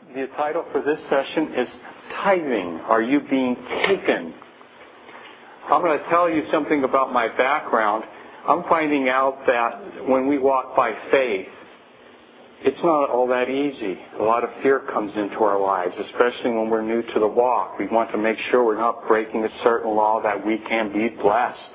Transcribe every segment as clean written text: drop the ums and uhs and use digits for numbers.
The title for this session is Tithing. Are you being taken? I'm going to tell you something about my background. I'm finding out that when we walk by faith, it's not all that easy. A lot of fear comes into our lives, especially when we're new to the walk. We want to make sure we're not breaking a certain law that we can be blessed.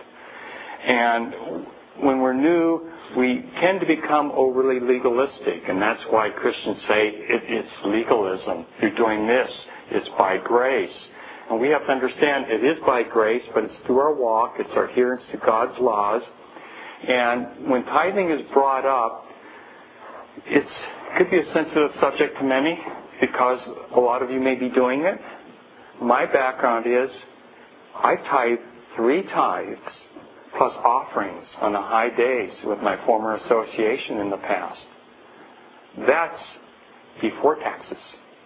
And when we're new, we tend to become overly legalistic, and that's why Christians say it's legalism. You're doing this. It's by grace. And we have to understand it is by grace, but it's through our walk. It's our adherence to God's laws. And when tithing is brought up, it could be a sensitive subject to many because a lot of you may be doing it. My background is I tithe 3 tithes plus offerings on the high days with my former association in the past. That's before taxes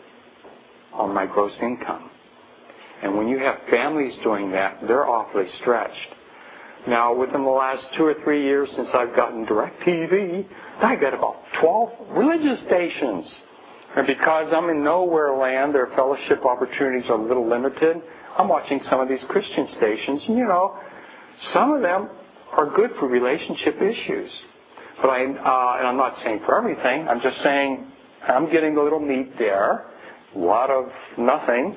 on my gross income. And when you have families doing that, they're awfully stretched. Now, within the last 2 or 3 years since I've gotten DirecTV, I got about 12 religious stations. And because I'm in nowhere land, their fellowship opportunities are a little limited. I'm watching some of these Christian stations, and some of them are good for relationship issues. But and I'm not saying for everything. I'm just saying I'm getting a little meat there, a lot of nothing.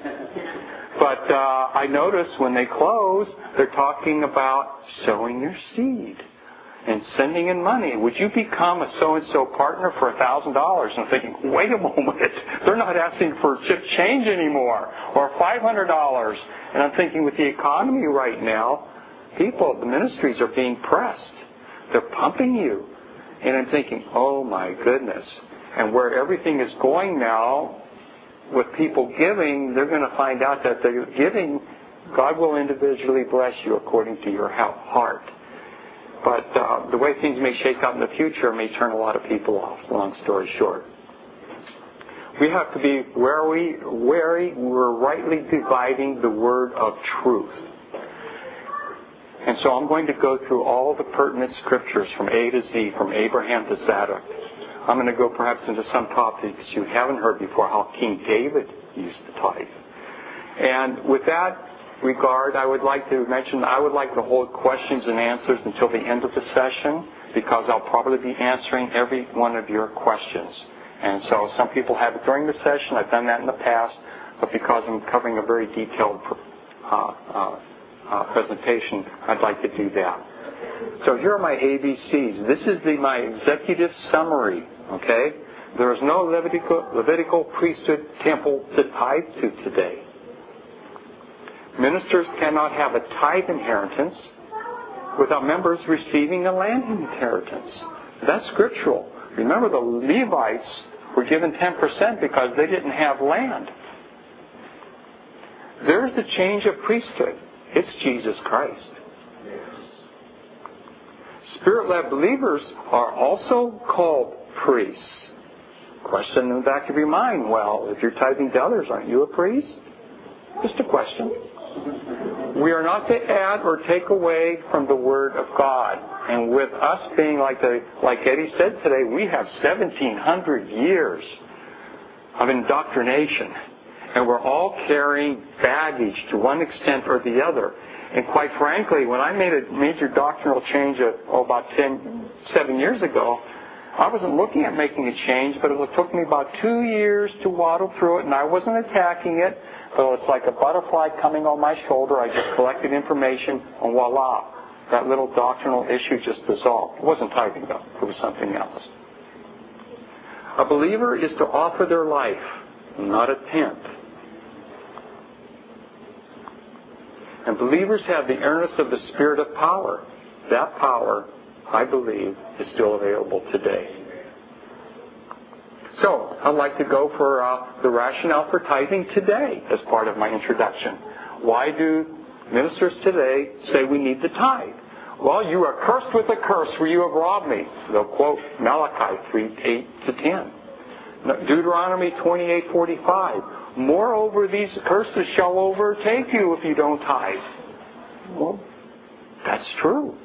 But I notice when they close, they're talking about sowing your seed and sending in money. Would you become a so-and-so partner for $1,000? And I'm thinking, wait a moment. They're not asking for chip change anymore or $500. And I'm thinking with the economy right now, people, the ministries are being pressed. They're pumping you. And I'm thinking, oh my goodness. And where everything is going now, with people giving, they're going to find out that they're giving, God will individually bless you according to your heart. But the way things may shake out in the future may turn a lot of people off, long story short. We have to be wary we're rightly dividing the word of truth. And so I'm going to go through all the pertinent scriptures from A to Z, from Abraham to Zadok. I'm going to go perhaps into some topics you haven't heard before, how King David used to tithe. And with that regard, I would like to mention I would like to hold questions and answers until the end of the session because I'll probably be answering every one of your questions. And so some people have it during the session. I've done that in the past, but because I'm covering a very detailed presentation, I'd like to do that. So here are my ABCs. This is my executive summary, okay? There is no Levitical priesthood temple to tithe to today. Ministers cannot have a tithe inheritance without members receiving a land inheritance. That's scriptural. Remember, the Levites were given 10% because they didn't have land. There's the change of priesthood. It's Jesus Christ. Spirit-led believers are also called priests. Question in the back of your mind, well, if you're tithing to others, aren't you a priest? Just a question. We are not to add or take away from the Word of God. And with us being like Eddie said today, we have 1,700 years of indoctrination. And we're all carrying baggage to one extent or the other. And quite frankly, when I made a major doctrinal change about 7 years ago, I wasn't looking at making a change, but it took me about 2 years to waddle through it, and I wasn't attacking it. So it's like a butterfly coming on my shoulder. I just collected information, and voila, that little doctrinal issue just dissolved. It wasn't tithing, though. It was something else. A believer is to offer their life, not a tenth. And believers have the earnest of the Spirit of power. That power, I believe, is still available today. So, I'd like to go for the rationale for tithing today as part of my introduction. Why do ministers today say we need to tithe? Well, you are cursed with a curse, for you have robbed me. They'll quote Malachi 3:8-10. Deuteronomy 28:45. Moreover, these curses shall overtake you if you don't tithe. Well, that's true.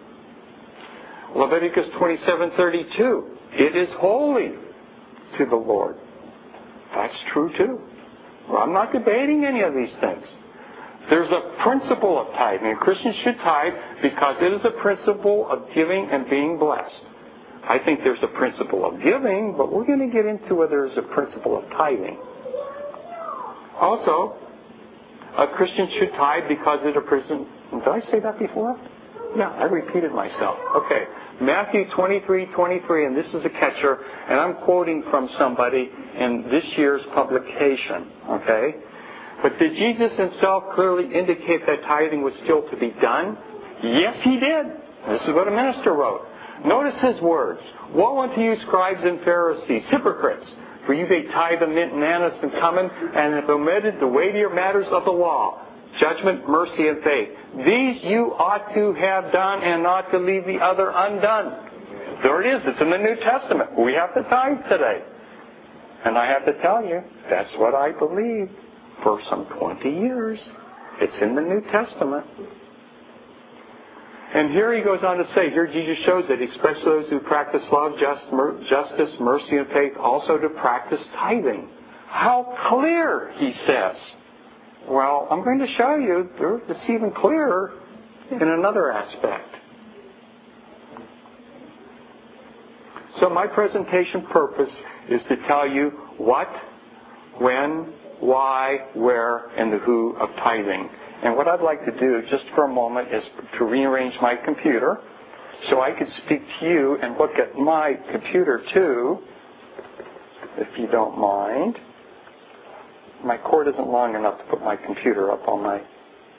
Leviticus 27:32. It is holy to the Lord. That's true too. Well, I'm not debating any of these things. There's a principle of tithing. Christians should tithe because it is a principle of giving and being blessed. I think there's a principle of giving, but we're going to get into whether there's a principle of tithing. Also, a Christian should tithe because it is a principle. Did I say that before? Yeah, I repeated myself. Okay, Matthew 23:23, and this is a catcher, and I'm quoting from somebody in this year's publication, okay? But did Jesus himself clearly indicate that tithing was still to be done? Yes, he did. This is what a minister wrote. Notice his words. Woe unto you, scribes and Pharisees, hypocrites! For you may tithe the mint and anise and cumin, and have omitted the weightier matters of the law, judgment, mercy, and faith. These you ought to have done, and not to leave the other undone. There it is. It's in the New Testament. We have to tithe today. And I have to tell you, that's what I believe for some 20 years. It's in the New Testament. And here he goes on to say, here Jesus shows that he expects those who practice love, justice, mercy, and faith also to practice tithing. How clear, he says. Well, I'm going to show you it's even clearer in another aspect. So my presentation purpose is to tell you what, when, why, where, and the who of tithing. And what I'd like to do just for a moment is to rearrange my computer so I could speak to you and look at my computer too, if you don't mind. My cord isn't long enough to put my computer up on my...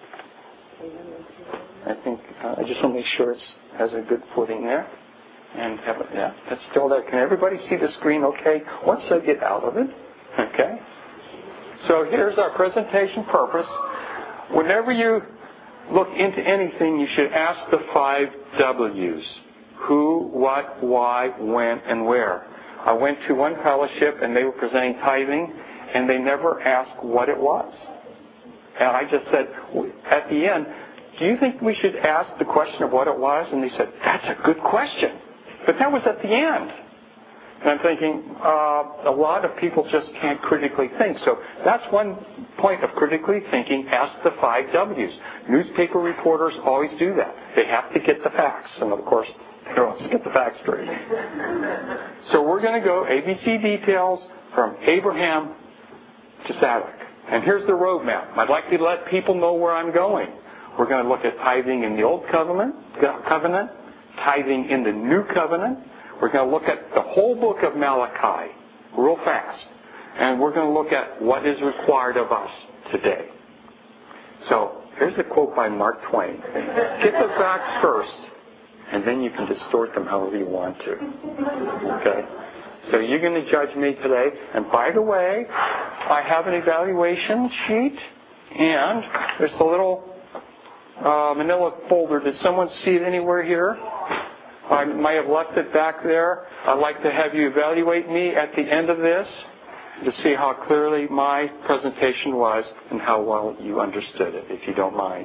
I just want to make sure it has a good footing there. And yeah, it's still there. Can everybody see the screen okay? Once I get out of it, okay? So here's our presentation purpose. Whenever you look into anything, you should ask the 5 W's. Who, what, why, when, and where. I went to one fellowship and they were presenting tithing, and they never asked what it was. And I just said, at the end, do you think we should ask the question of what it was? And they said, that's a good question. But that was at the end. And I'm thinking, a lot of people just can't critically think. So that's one point of critically thinking. Ask the 5 W's. Newspaper reporters always do that. They have to get the facts. And of course, they don't get the facts straight. So we're going to go ABC details from Abraham to Zadok. And here's the roadmap. I'd like to let people know where I'm going. We're going to look at tithing in the Old Covenant, tithing in the New Covenant. We're going to look at the whole book of Malachi real fast. And we're going to look at what is required of us today. So, here's a quote by Mark Twain. Get the facts first, and then you can distort them however you want to. Okay? So you're going to judge me today. And by the way, I have an evaluation sheet, and there's a little manila folder. Did someone see it anywhere here? I might have left it back there. I'd like to have you evaluate me at the end of this to see how clearly my presentation was and how well you understood it, if you don't mind.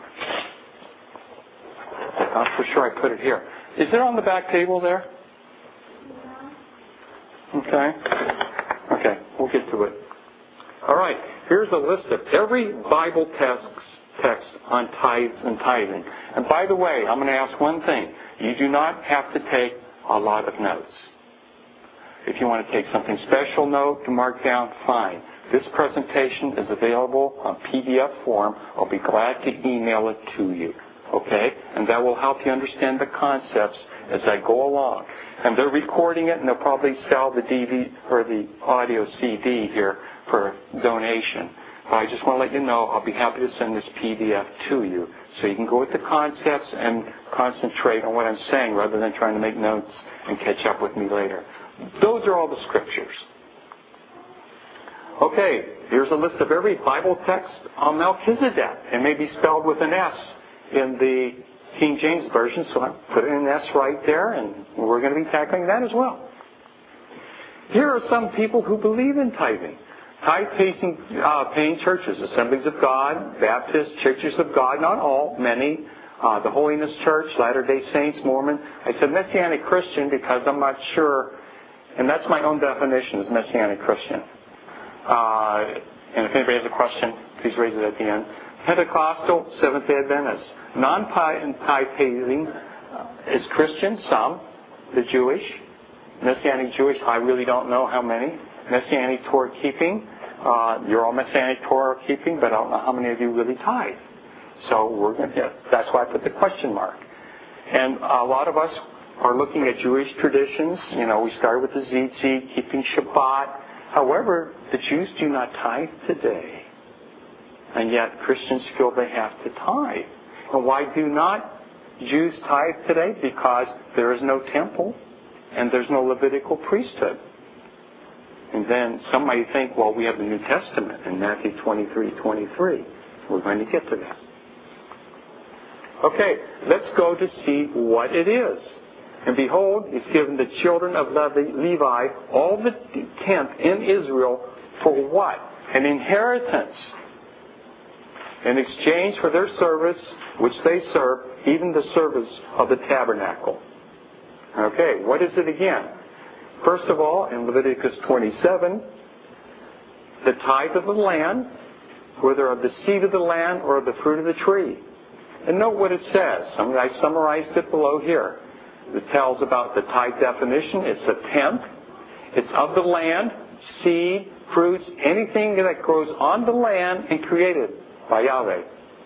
I'm for sure I put it here. Is it on the back table there? Okay, we'll get to it. All right, here's a list of every Bible text on tithes and tithing. And by the way, I'm going to ask one thing. You do not have to take a lot of notes. If you want to take something special note to mark down, fine. This presentation is available on PDF form. I'll be glad to email it to you. Okay? And that will help you understand the concepts as I go along. And they're recording it, and they'll probably sell the DVD or the audio CD here for donation. But I just want to let you know I'll be happy to send this PDF to you so you can go with the concepts and concentrate on what I'm saying rather than trying to make notes and catch up with me later. Those are all the scriptures. Okay, here's a list of every Bible text on Melchizedek. It may be spelled with an S in the King James Version, so I put an S right there, and we're going to be tackling that as well. Here are some people who believe in tithing. Tithe-paying churches, Assemblies of God, Baptist, Churches of God, not all, many, the Holiness Church, Latter-day Saints, Mormon. I said Messianic Christian because I'm not sure, and that's my own definition of Messianic Christian. And if anybody has a question, please raise it at the end. Pentecostal, Seventh-day Adventist. Non-tithing is Christian, some. The Jewish. Messianic Jewish, I really don't know how many. Messianic Torah keeping. You're all Messianic Torah keeping, but I don't know how many of you really tithe. So that's why I put the question mark. And a lot of us are looking at Jewish traditions. We started with the Tzitzit, keeping Shabbat. However, the Jews do not tithe today. And yet Christians feel they have to tithe. And why do not Jews tithe today? Because there is no temple and there's no Levitical priesthood. And then some might think, well, we have the New Testament in Matthew 23:23. We're going to get to that. Okay, let's go to see what it is. And behold, it's given the children of Levi all the tenth in Israel for what? An inheritance. In exchange for their service, which they serve, even the service of the tabernacle. Okay, what is it again? First of all, in Leviticus 27, the tithe of the land, whether of the seed of the land or of the fruit of the tree. And note what it says. I summarized it below here. It tells about the tithe definition. It's a tenth. It's of the land, seed, fruits, anything that grows on the land and created by Yahweh.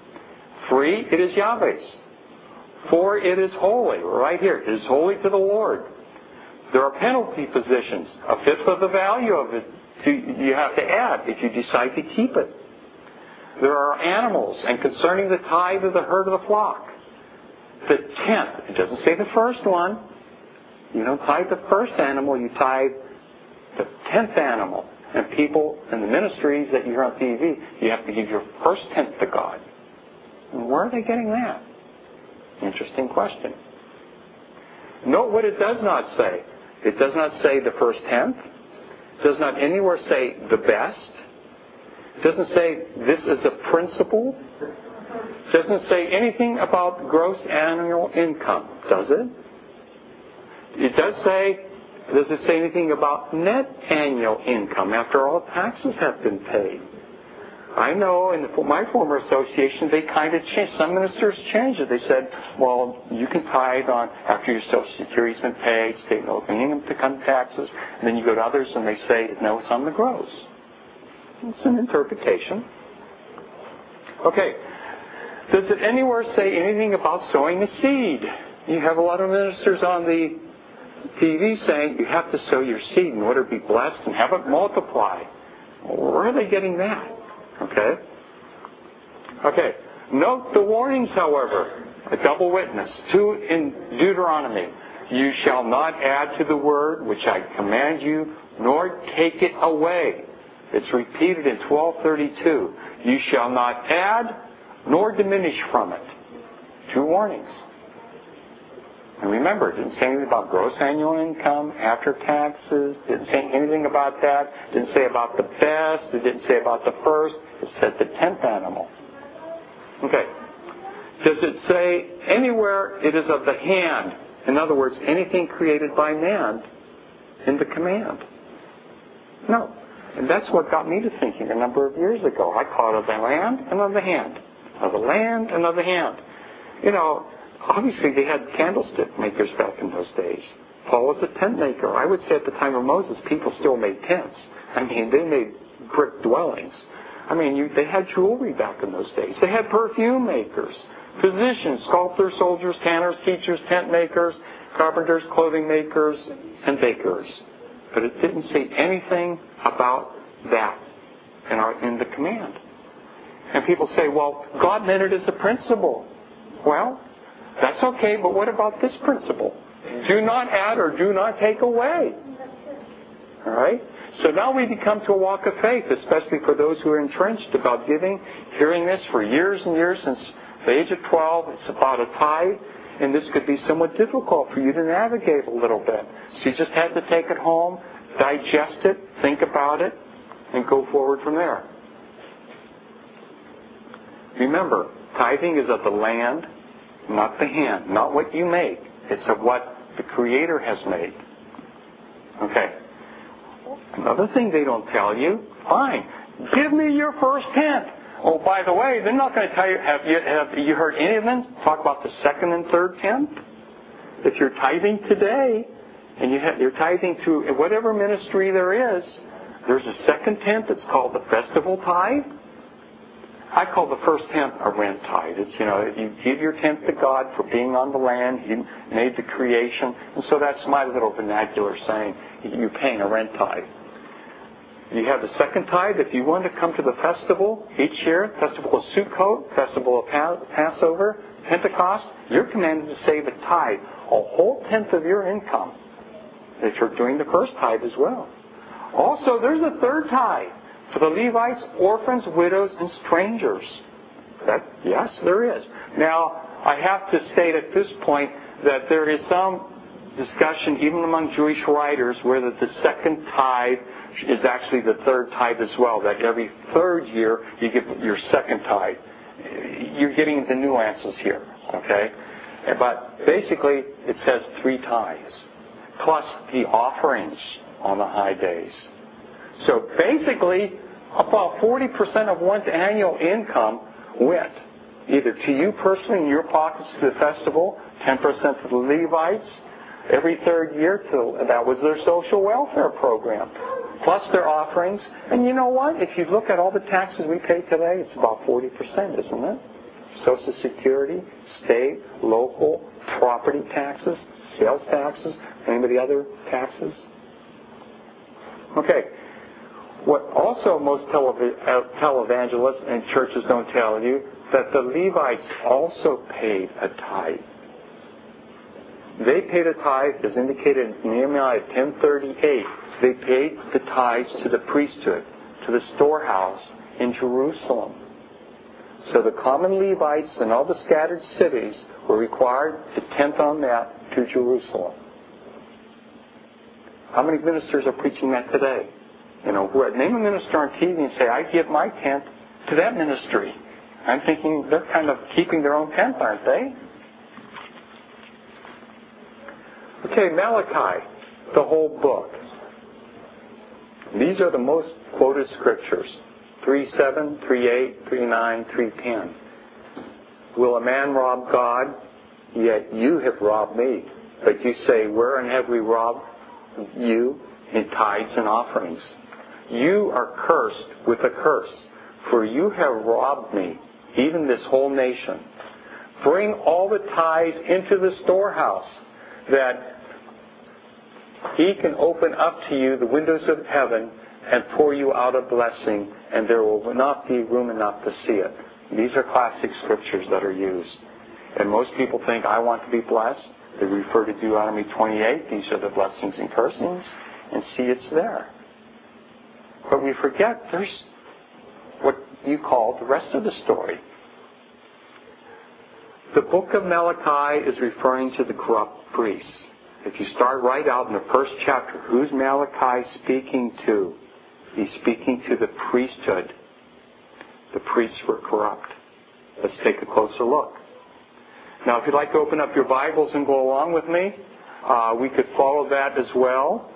3, it is Yahweh's. 4, it is holy. Right here, it is holy to the Lord. There are penalty positions. A fifth of the value of it you have to add if you decide to keep it. There are animals, and concerning the tithe of the herd of the flock, the tenth. It doesn't say the first one. You don't tithe the first animal, you tithe the 10th animal. And people in the ministries that you hear on TV, you have to give your first tenth to God. And where are they getting that? Interesting question. Note what it does not say. It does not say the first tenth. It does not anywhere say the best. It doesn't say this is a principle. It doesn't say anything about gross annual income, does it? It does it say anything about net annual income after all taxes have been paid? I know in my former association they kind of changed. Some ministers changed it. They said, well, you can tithe on after your Social Security's been paid, state and local income taxes, and then you go to others and they say, no, it's on the gross. It's an interpretation. Okay. Does it anywhere say anything about sowing the seed? You have a lot of ministers on the TV saying you have to sow your seed in order to be blessed and have it multiply. Where are they getting that? Okay. Note the warnings, however. A double witness. 2 in Deuteronomy. You shall not add to the word which I command you, nor take it away. It's repeated in 12:32. You shall not add nor diminish from it. 2 warnings. And remember, it didn't say anything about gross annual income, after taxes, didn't say anything about that, didn't say about the best, it didn't say about the first, it said the 10th animal. Okay. Does it say anywhere it is of the hand? In other words, anything created by man in the command? No. And that's what got me to thinking a number of years ago. I call it of the land and of the hand. Of the land and of the hand. Obviously they had candlestick makers back in those days. Paul was a tent maker. I would say at the time of Moses, people still made tents. They made brick dwellings. They had jewelry back in those days. They had perfume makers, physicians, sculptors, soldiers, tanners, teachers, tent makers, carpenters, clothing makers, and bakers. But it didn't say anything about that in the command. And people say, well, God meant it as a principle. Well, that's okay, but what about this principle? Do not add or do not take away. All right? So now we come to a walk of faith, especially for those who are entrenched about giving, hearing this for years and years, since the age of 12. It's about a tithe, and this could be somewhat difficult for you to navigate a little bit. So you just have to take it home, digest it, think about it, and go forward from there. Remember, tithing is of the land, not the hand, not what you make. It's of what the Creator has made. Okay. Another thing they don't tell you, fine, give me your first tenth. Oh, by the way, they're not going to tell you, have you heard any of them talk about the second and third tenth? If you're tithing today, and you're tithing to whatever ministry there is, there's a second tenth that's called the festival tithe. I call the first tenth a rent tithe. It's, you give your tenth to God for being on the land. He made the creation. And so that's my little vernacular saying you're paying a rent tithe. You have the second tithe. If you want to come to the festival each year, festival of Sukkot, festival of Passover, Pentecost, you're commanded to save a tithe, a whole tenth of your income, that you're doing the first tithe as well. Also, there's a third tithe for the Levites, orphans, widows, and strangers. Yes, there is. Now, I have to state at this point that there is some discussion, even among Jewish writers, where the second tithe is actually the third tithe as well, that every third year you get your second tithe. You're getting the nuances here, okay? But basically, it says 3 tithes, plus the offerings on the high days. So basically, about 40% of one's annual income went either to you personally in your pockets to the festival, 10% to the Levites, every third year that was their social welfare program, plus their offerings. And you know what? If you look at all the taxes we pay today, it's about 40%, isn't it? Social Security, state, local, property taxes, sales taxes, any of the other taxes. Okay. What also most televangelists and churches don't tell you, that the Levites also paid a tithe. They paid a tithe, as indicated in Nehemiah 10:38. They paid the tithes to the priesthood, to the storehouse in Jerusalem. So the common Levites and all the scattered cities were required to tenth on that to Jerusalem. How many ministers are preaching that today? Name a minister on TV and say, I give my tenth to that ministry. I'm thinking they're kind of keeping their own tenth, aren't they? Okay, Malachi, the whole book. These are the most quoted scriptures. 3:7, 3:8, 3:9, 3:10. Will a man rob God? Yet you have robbed me. But you say, wherein have we robbed you? In tithes and offerings. You are cursed with a curse, for you have robbed me, even this whole nation. Bring all the tithes into the storehouse, that he can open up to you the windows of heaven and pour you out a blessing, and there will not be room enough to see it. These are classic scriptures that are used. And most people think, I want to be blessed. They refer to Deuteronomy 28. These are the blessings and cursings. And see, it's there. But we forget there's what you call the rest of the story. The book of Malachi is referring to the corrupt priests. If you start right out in the first chapter, who's Malachi speaking to? He's speaking to the priesthood. The priests were corrupt. Let's take a closer look. Now, if you'd like to open up your Bibles and go along with me, we could follow that as well.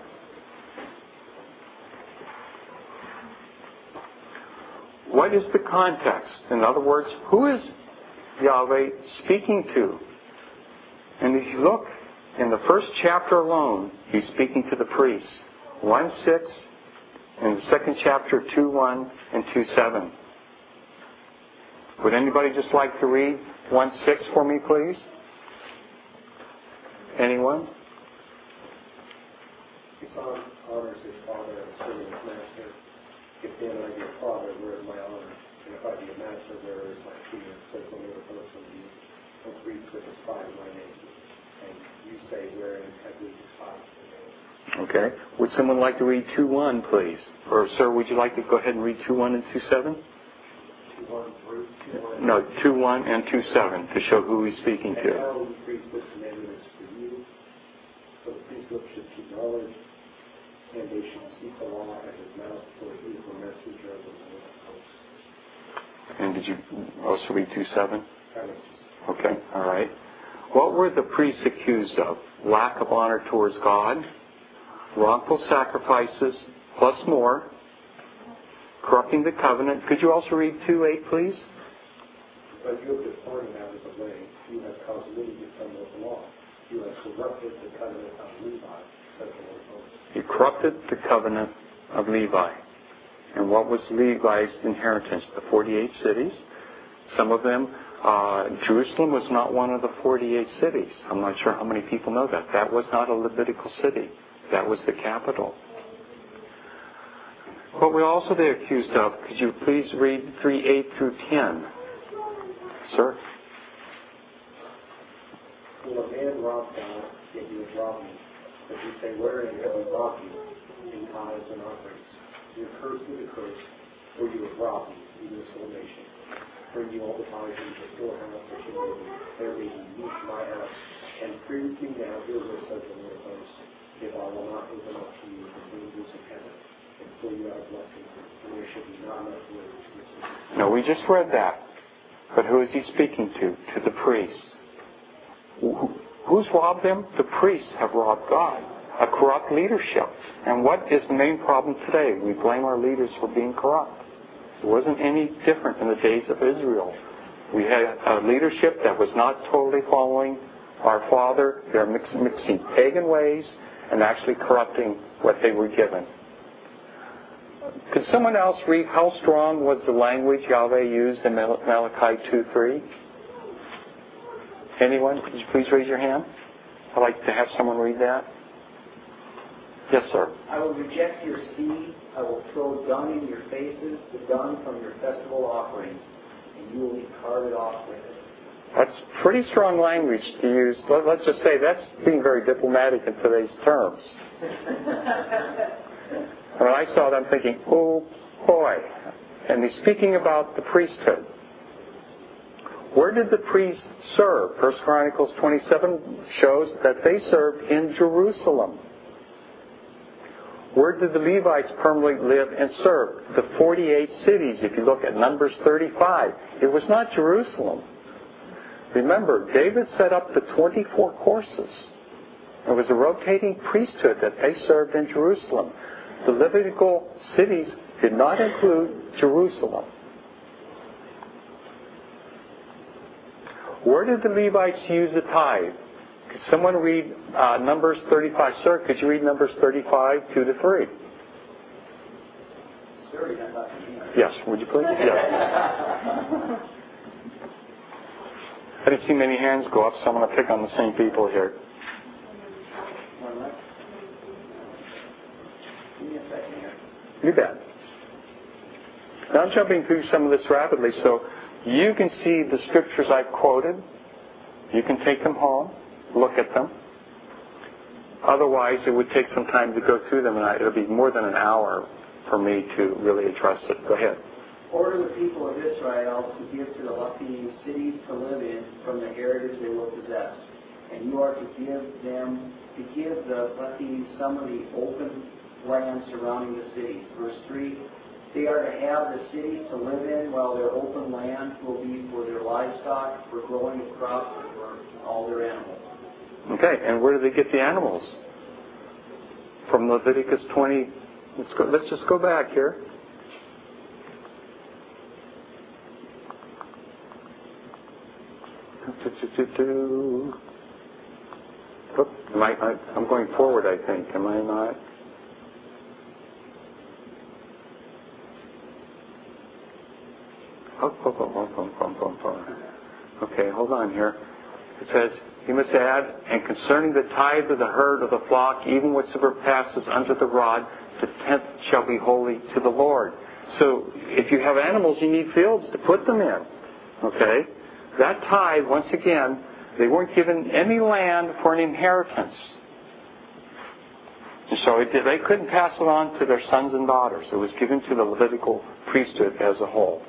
What is the context? In other words, who is Yahweh speaking to? And if you look in the first chapter alone, he's speaking to the priests. 1:6, and the second chapter 2:1 and 2:7. Would anybody just like to read 1:6 for me, please? Anyone? If son honors his father and serves his master, if then I be a father, where is my honor? And if I be a master, where is my fear? Says the Lord of hosts unto you. No priest would despise my name. And you say, wherein have we despised the name? Okay. Would someone like to read 2:1, please? Or, sir, would you like to go ahead and read 2:1 and 2:7? 2:1 through 2:1. No, 2:1 and 2:7 to show who he's speaking to. And now the priesthood commandments for you. So the priesthood should keep knowledge, and they should keep the law at his mouth, for he is the messenger of the Lord of hosts. And did you also read 2:7? Okay, all right. What were the priests accused of? Lack of honor towards God, wrongful sacrifices, plus more. Corrupting the covenant. Could you also read 2:8, please? But you have departed out of the way. You have caused many to stumble at the law. You have corrupted the covenant of Levi, says the Lord of hosts. You corrupted the covenant of Levi. And what was Levi's inheritance? The 48 cities. Some of them, Jerusalem was not one of the 48 cities. I'm not sure how many people know that. That was not a Levitical city. That was the capital. What were also they accused of? Could you please read 3:8 through 10? Sir? Will a man rob God, yet you have robbed me? But you say, wherein have we robbed you? In tithes and offerings. You have cursed with a curse, for you have robbed me, even this whole nation. Bring you all the tithes into the storehouse that you made me. There may be meat in my house. And prove me now, hear what says the Lord of hosts, if I will not open up to you the windows of heaven, and fill you out blessings, and there should be not enough room to receive. No, we just read that. But who is he speaking to? To the priests. Who's robbed them? The priests have robbed God. A corrupt leadership. And what is the main problem today? We blame our leaders for being corrupt. It wasn't any different in the days of Israel. We had a leadership that was not totally following our Father. They're mixing pagan ways and actually corrupting what they were given. Could someone else read how strong was the language Yahweh used in Malachi 2:3? Anyone? Could you please raise your hand? I'd like to have someone read that. Yes, sir. I will reject your seed. I will throw dung in your faces, the dung from your festival offerings, and you will be carted off with it. That's pretty strong language to use. Let's just say that's being very diplomatic in today's terms. When I saw that, I'm thinking, oh boy. And he's speaking about the priesthood. Where did the priests serve? 1 Chronicles 27 shows that they served in Jerusalem. Where did the Levites permanently live and serve? The 48 cities. If you look at Numbers 35, it was not Jerusalem. Remember, David set up the 24 courses. It was a rotating priesthood that they served in Jerusalem. The Levitical cities did not include Jerusalem. Where did the Levites use the tithe? Could someone read Numbers 35? Sir, could you read Numbers 35, 2-3? Yes, would you please? Yes. I didn't see many hands go up, so I'm going to pick on the same people here. You bet. Now I'm jumping through some of this rapidly, so you can see the scriptures I've quoted. You can take them home, look at them. Otherwise, it would take some time to go through them, and it'll be more than an hour for me to really address it. Go ahead. Order the people of Israel to give to the Levites cities to live in from the heritage they will possess. And you are to give the Levites some of the open land surrounding the city. Verse 3, they are to have the cities to live in, while their open land will be for their livestock, for growing of crops, and for all their animals. Okay, and where do they get the animals? From Leviticus 20. Let's just go back here. I'm going forward, I think. Am I not? Okay, hold on here. It says, you must add, and concerning the tithe of the herd of the flock, even whatsoever passes under the rod, the tenth shall be holy to the Lord. So, if you have animals, you need fields to put them in. Okay? That tithe, once again, they weren't given any land for an inheritance. And so they couldn't pass it on to their sons and daughters. It was given to the Levitical priesthood as a whole.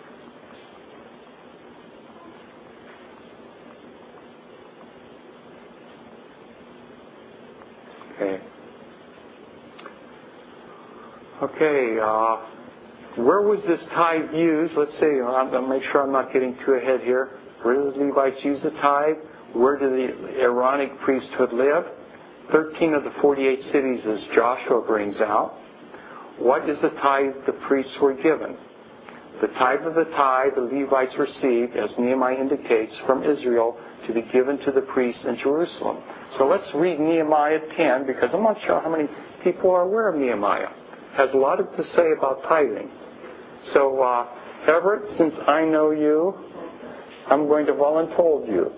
Okay, where was this tithe used? Let's see, I'll make sure I'm not getting too ahead here. Where did the Levites use the tithe? Where did the Aaronic priesthood live? 13 of the 48 cities, as Joshua brings out. What is the tithe the priests were given? The tithe of the tithe the Levites received, as Nehemiah indicates, from Israel to be given to the priests in Jerusalem. So let's read Nehemiah 10, because I'm not sure how many people are aware of Nehemiah. It has a lot to say about tithing. So, Everett, since I know you, I'm going to voluntold you.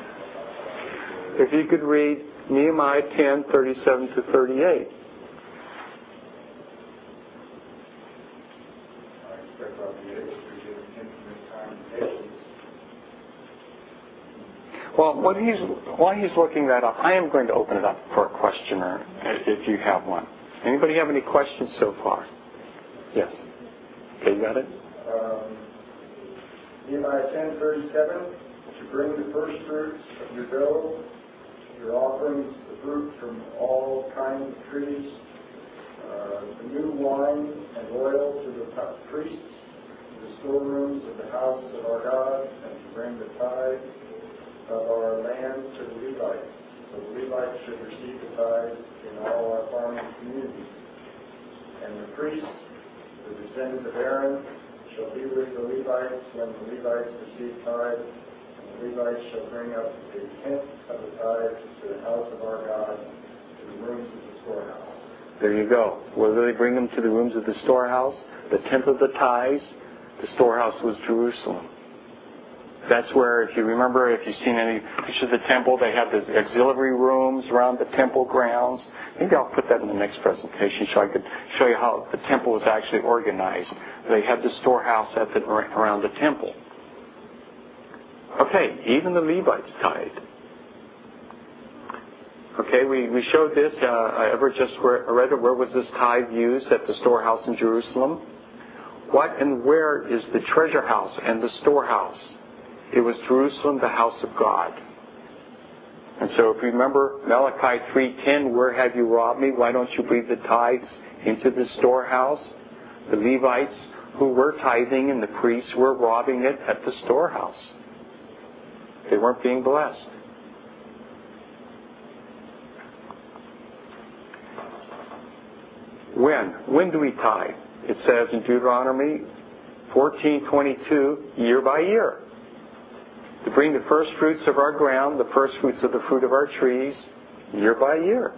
If you could read Nehemiah 10, 37 to 38. Well, while he's looking that up, I am going to open it up for a questioner, if you have one. Anybody have any questions so far? Yes. Okay, you got it? Nehemiah 10:37, to bring the first fruits of your dough, your offerings, the fruit from all kinds of trees, the new wine and oil to the priests, the storerooms of the house of our God, and to bring the tithe of our land to the Levites. So the Levites should receive the tithe in all our farming communities. And the priests, the descendants of Aaron, shall be with the Levites when the Levites receive tithe. And the Levites shall bring up a tenth of the tithe to the house of our God, to the rooms of the storehouse. There you go. Whether they bring them to the rooms of the storehouse, the tenth of the tithes, the storehouse was Jerusalem. That's where, if you remember, if you've seen any pictures of the temple, they have the auxiliary rooms around the temple grounds. Maybe I'll put that in the next presentation so I could show you how the temple was actually organized. They had the storehouse around the temple. Okay, even the Levites tithed. Okay, we showed this. Ever just read it? Where was this tithe used? At the storehouse in Jerusalem. What and where is the treasure house and the storehouse? It was Jerusalem, the house of God. And so if you remember Malachi 3:10, where have you robbed me? Why don't you bring the tithes into the storehouse? The Levites who were tithing and the priests were robbing it at the storehouse. They weren't being blessed. When do we tithe? It says in Deuteronomy 14:22, year by year. To bring the first fruits of our ground, the first fruits of the fruit of our trees, year by year.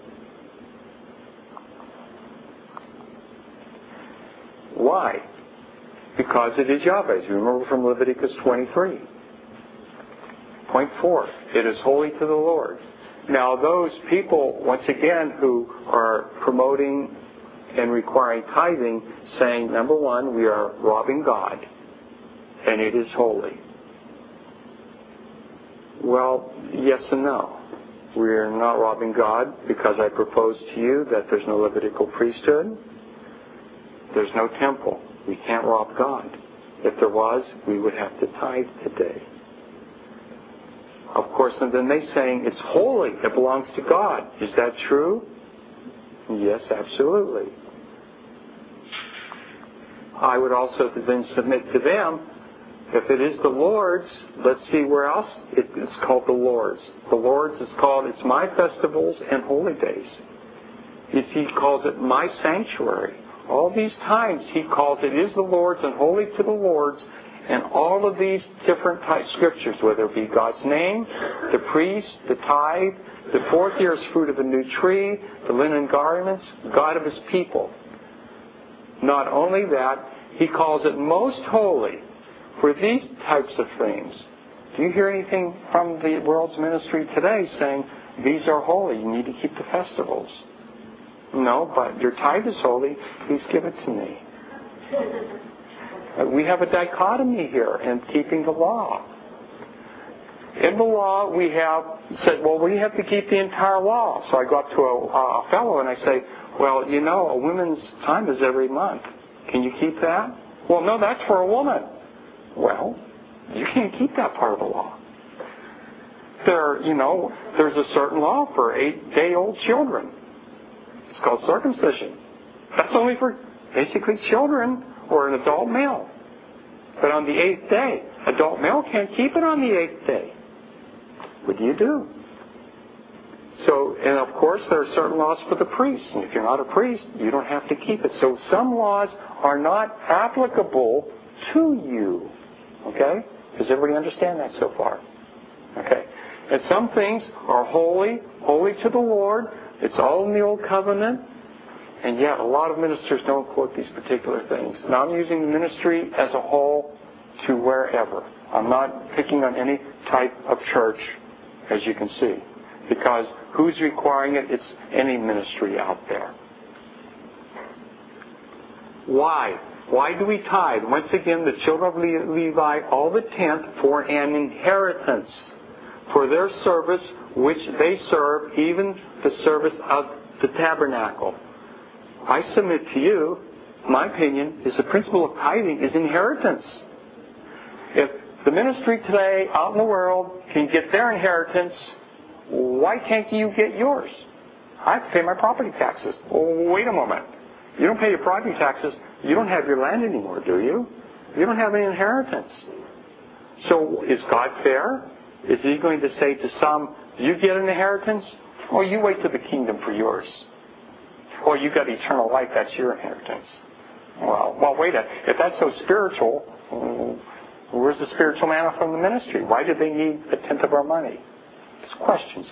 Why? Because it is Yahweh's. You remember from Leviticus 23. Point 4, it is holy to the Lord. Now those people, once again, who are promoting and requiring tithing, saying, number one, we are robbing God, and it is holy. Well, yes and no. We're not robbing God because I proposed to you that there's no Levitical priesthood. There's no temple. We can't rob God. If there was, we would have to tithe today. Of course, and then they're saying it's holy. It belongs to God. Is that true? Yes, absolutely. I would also then submit to them, if it is the Lord's, let's see where else it's called the Lord's. The Lord's is called, it's my festivals and holy days. He calls it my sanctuary. All these times he calls it is the Lord's and holy to the Lord's, and all of these different type scriptures, whether it be God's name, the priest, the tithe, the fourth year's fruit of a new tree, the linen garments, God of his people. Not only that, he calls it most holy for these types of things. Do you hear anything from the world's ministry today saying, these are holy, you need to keep the festivals? No, but your tithe is holy, please give it to me. We have a dichotomy here in keeping the law. In the law, we have said, well, we have to keep the entire law. So I go up to a fellow and I say, well, you know, a woman's time is every month. Can you keep that? Well, no, that's for a woman. Well, you can't keep that part of the law. There's a certain law for 8-day-old children. It's called circumcision. That's only for basically children or an adult male. But on the 8th day, adult male can't keep it on the 8th day. What do you do? So, and of course, there are certain laws for the priest. And if you're not a priest, you don't have to keep it. So some laws are not applicable to you. Okay? Does everybody understand that so far? Okay. And some things are holy to the Lord. It's all in the Old Covenant. And yet, a lot of ministers don't quote these particular things. Now, I'm using the ministry as a whole to wherever. I'm not picking on any type of church, as you can see. Because who's requiring it? It's any ministry out there. Why? Why do we tithe? Once again, the children of Levi, all the tenth for an inheritance, for their service which they serve, even the service of the tabernacle. I submit to you, my opinion, is the principle of tithing is inheritance. If the ministry today out in the world can get their inheritance, why can't you get yours? I have to pay my property taxes. Oh, wait a moment. You don't pay your property taxes, you don't have your land anymore, do you? You don't have any inheritance. So is God fair? Is He going to say to some, you get an inheritance? Or you wait to the kingdom for yours? Or you got eternal life, that's your inheritance. Well, wait a minute. If that's so spiritual, where's the spiritual manna from the ministry? Why do they need a tenth of our money? It's questions.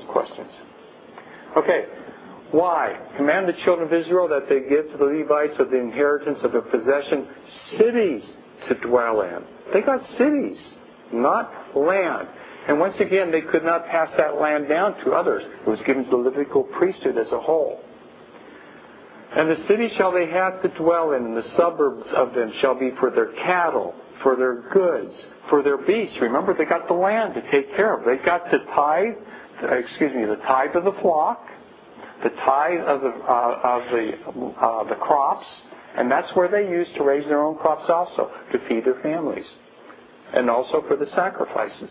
Okay. Why? Command the children of Israel that they give to the Levites of the inheritance of their possession cities to dwell in. They got cities, not land. And once again, they could not pass that land down to others. It was given to the Levitical priesthood as a whole. And the city shall they have to dwell in, and the suburbs of them shall be for their cattle, for their goods, for their beasts. Remember, they got the land to take care of. They got the tithe of the flock, the tithe of the crops, and that's where they used to raise their own crops also, to feed their families, and also for the sacrifices.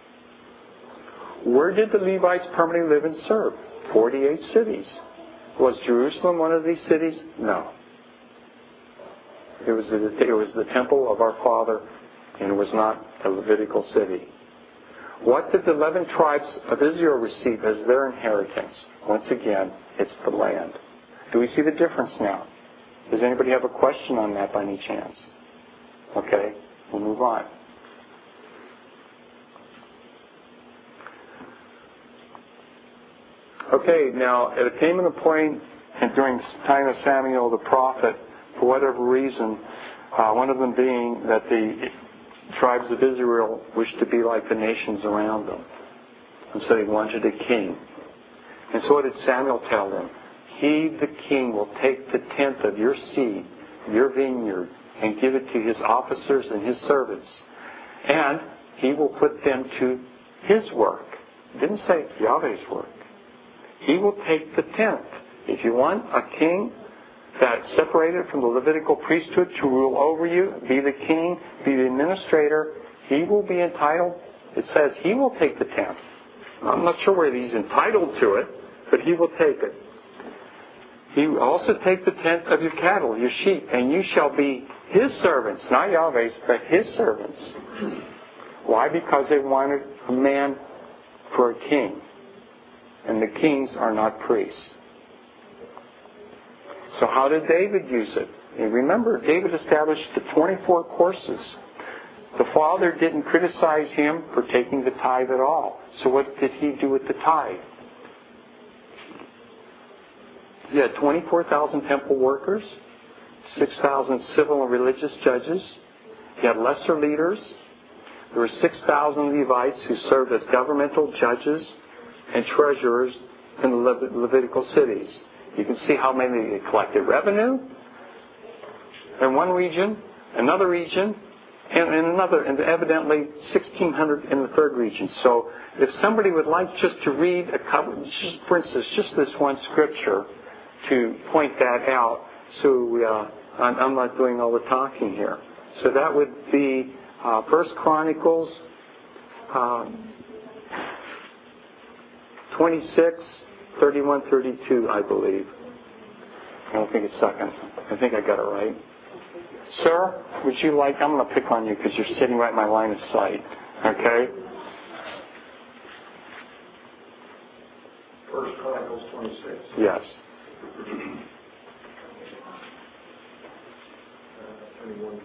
Where did the Levites permanently live and serve? 48 cities. Was Jerusalem one of these cities? No. It was the temple of our Father, and it was not a Levitical city. What did the 11 tribes of Israel receive as their inheritance? Once again, it's the land. Do we see the difference now? Does anybody have a question on that by any chance? Okay, we'll move on. Okay, now, it came in a point during the time of Samuel the prophet, for whatever reason, one of them being that the tribes of Israel wished to be like the nations around them. And so they wanted a king. And so what did Samuel tell them? He, the king, will take the tenth of your seed, your vineyard, and give it to his officers and his servants. And he will put them to his work. It didn't say Yahweh's work. He will take the tenth. If you want a king that's separated from the Levitical priesthood to rule over you, be the king, be the administrator, he will be entitled. It says he will take the tenth. I'm not sure whether he's entitled to it, but he will take it. He will also take the tenth of your cattle, your sheep, and you shall be his servants, not Yahweh's, but his servants. Why? Because they wanted a man for a king. And the kings are not priests. So how did David use it? And remember, David established the 24 courses. The father didn't criticize him for taking the tithe at all. So what did he do with the tithe? He had 24,000 temple workers, 6,000 civil and religious judges. He had lesser leaders. There were 6,000 Levites who served as governmental judges and treasurers in the Levitical cities. You can see how many they collected revenue in one region, another region, and in another, and evidently 1,600 in the third region. So if somebody would like just to read a couple, for instance, just this one scripture to point that out, so I'm not doing all the talking here. So that would be 1 Chronicles 26, 31, 32, I believe. I don't think it's second. I think I got it right. Sir, would you like, I'm going to pick on you because you're sitting right in my line of sight. Okay? Chronicles 26. Yes. 21.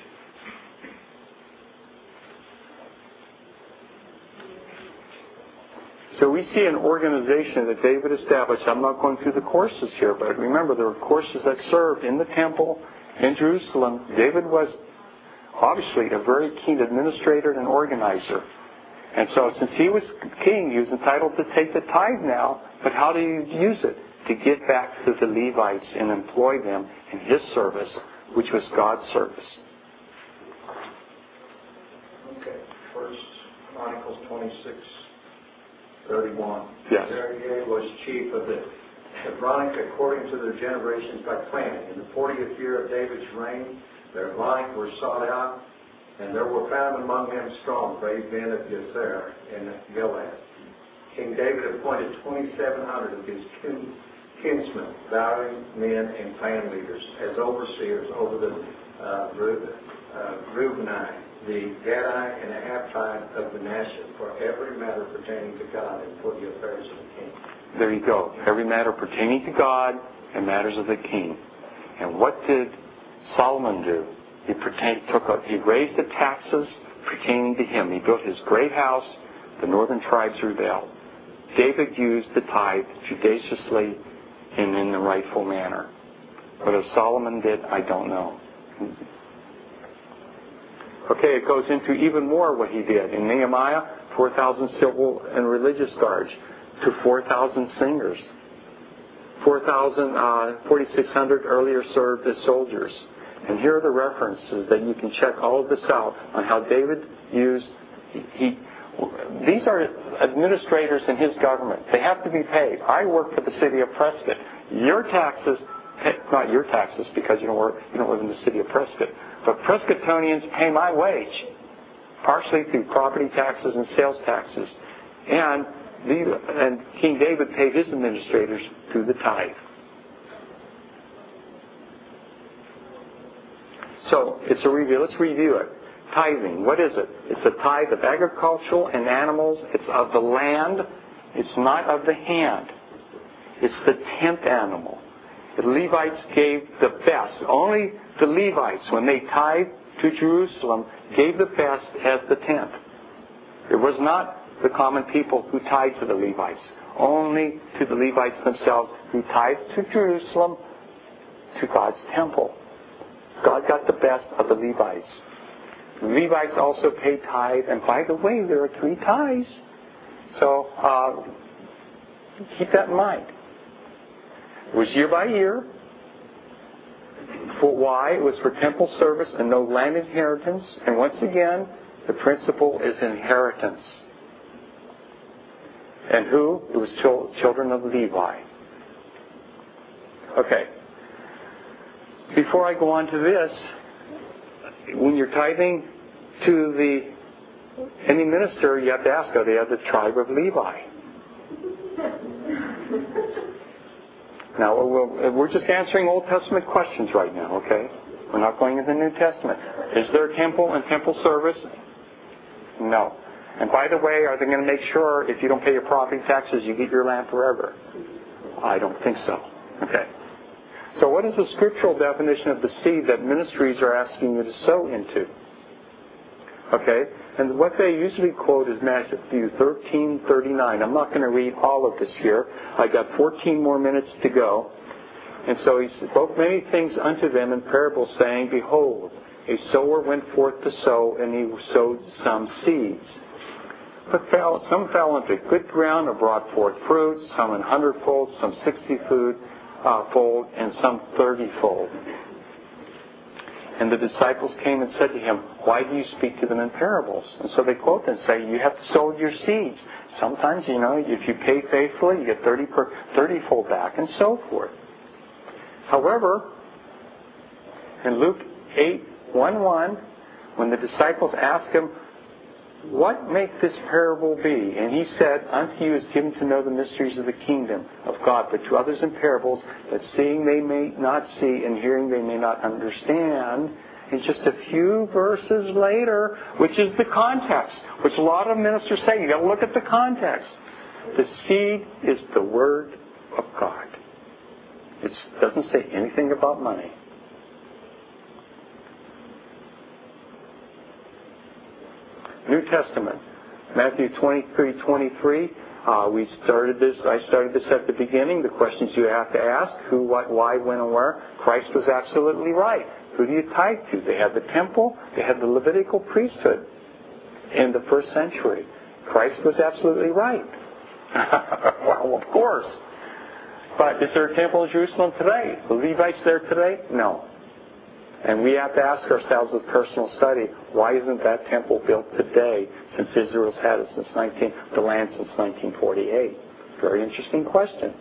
So we see an organization that David established. I'm not going through the courses here, but remember there were courses that served in the temple in Jerusalem. David was obviously a very keen administrator and organizer. And so since he was king, he was entitled to take the tithe now, but how do you use it? To get back to the Levites and employ them in his service, which was God's service. Okay, First Chronicles 26. 31. Yes. There was chief of the Hebronic according to their generations by clan. In the 40th year of David's reign, their Hebronic were sought out, and there were found among them strong, brave men of Gezer and Gilead. King David appointed 2,700 of his kinsmen, valiant men and clan leaders, as overseers over the Reubenite, the Gadai, and a half-tribe of Manasseh, for every matter pertaining to God and for the affairs of the king. There you go. Every matter pertaining to God and matters of the king. And what did Solomon do? He raised the taxes pertaining to him. He built his great house. The northern tribes rebelled. David used the tithe judiciously and in the rightful manner. What Solomon did, I don't know. Okay, it goes into even more what he did. In Nehemiah, 4,000 civil and religious guards to 4,000 singers. 4,600 earlier served as soldiers. And here are the references that you can check all of this out on how David used. These are administrators in his government. They have to be paid. I work for the city of Prescott. Your taxes, not your taxes because you don't live in the city of Prescott, but Prescottonians pay my wage, partially through property taxes and sales taxes. And King David paid his administrators through the tithe. So it's a review. Let's review it. Tithing, what is it? It's a tithe of agricultural and animals. It's of the land. It's not of the hand. It's the 10th animal. The Levites gave the best. Only the Levites, when they tithed to Jerusalem, gave the best as the 10th. It was not the common people who tithed to the Levites. Only to the Levites themselves who tithed to Jerusalem, to God's temple. God got the best of the Levites. The Levites also paid tithe, and by the way, there are 3 tithes. So keep that in mind. It was year by year. For why? It was for temple service and no land inheritance. And once again, the principle is inheritance. And who? It was children of Levi. Okay. Before I go on to this, when you're tithing to any minister, you have to ask, are they of the tribe of Levi? Now, we're just answering Old Testament questions right now, okay? We're not going into the New Testament. Is there a temple and temple service? No. And by the way, are they going to make sure if you don't pay your property taxes, you get your land forever? I don't think so. Okay. So what is the scriptural definition of the seed that ministries are asking you to sow into? Okay, and what they usually quote is Matthew 13:39. I'm not going to read all of this here. I got 14 more minutes to go. And so he spoke many things unto them in parables, saying, Behold, a sower went forth to sow, and he sowed some seeds. But some fell into good ground and brought forth fruit, some in 100-fold, some 60-fold, and some 30-fold. And the disciples came and said to him, Why do you speak to them in parables? And so they quote and say, You have to sow your seeds. Sometimes, if you pay faithfully, you get 30-fold back, and so forth. However, in Luke 8:1, when the disciples asked him, What may this parable be? And he said, Unto you is given to know the mysteries of the kingdom of God, but to others in parables, that seeing they may not see, and hearing they may not understand. And just a few verses later, which is the context, which a lot of ministers say, you got to look at the context. The seed is the Word of God. It doesn't say anything about money. New Testament, Matthew 23:23. I started this at the beginning. The questions you have to ask: who, what, why, when, and where. Christ was absolutely right. Who do you tithe to? They had the temple. They had the Levitical priesthood in the first century. Christ was absolutely right. Well, of course. But is there a temple in Jerusalem today? The Levites there today? No. And we have to ask ourselves with personal study, why isn't that temple built today, since Israel's had it since the land since 1948? Very interesting question.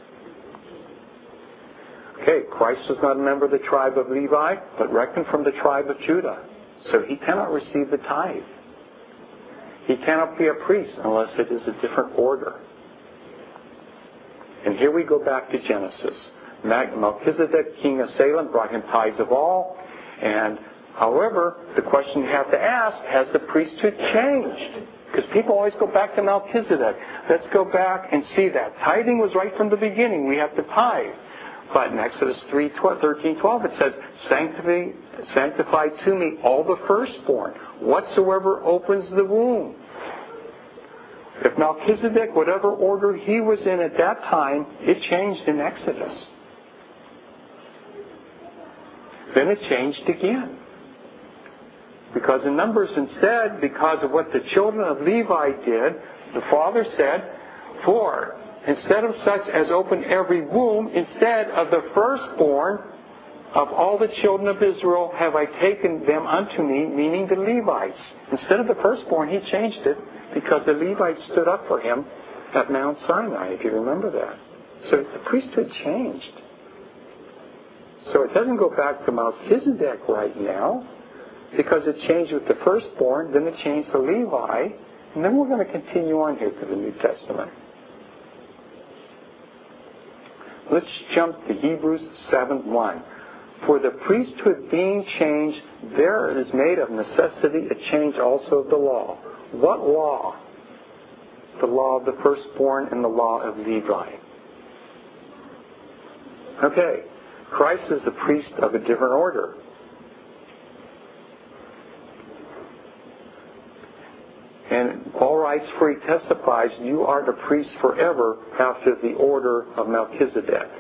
Okay, Christ was not a member of the tribe of Levi, but reckoned from the tribe of Judah. So he cannot receive the tithe. He cannot be a priest unless it is a different order. And here we go back to Genesis. Melchizedek, king of Salem, brought him tithes of all. And, however, the question you have to ask, has the priesthood changed? Because people always go back to Melchizedek. Let's go back and see that. Tithing was right from the beginning. We have to tithe. But in Exodus 13:12 it says, sanctify to me all the firstborn, whatsoever opens the womb. If Melchizedek, whatever order he was in at that time, it changed in Exodus. Then it changed again. Because in Numbers instead, because of what the children of Levi did, the Father said, for instead of such as open every womb, instead of the firstborn of all the children of Israel have I taken them unto me, meaning the Levites. Instead of the firstborn, he changed it because the Levites stood up for him at Mount Sinai, if you remember that. So the priesthood changed. So it doesn't go back to Melchizedek right now, because it changed with the firstborn, then it changed to Levi, and then we're going to continue on here to the New Testament. Let's jump to Hebrews 7:1. For the priesthood being changed, there is made of necessity a change also of the law. What law? The law of the firstborn and the law of Levi. Okay. Christ is the priest of a different order. And Paul writes, for he testifies, you are the priest forever after the order of Melchizedek.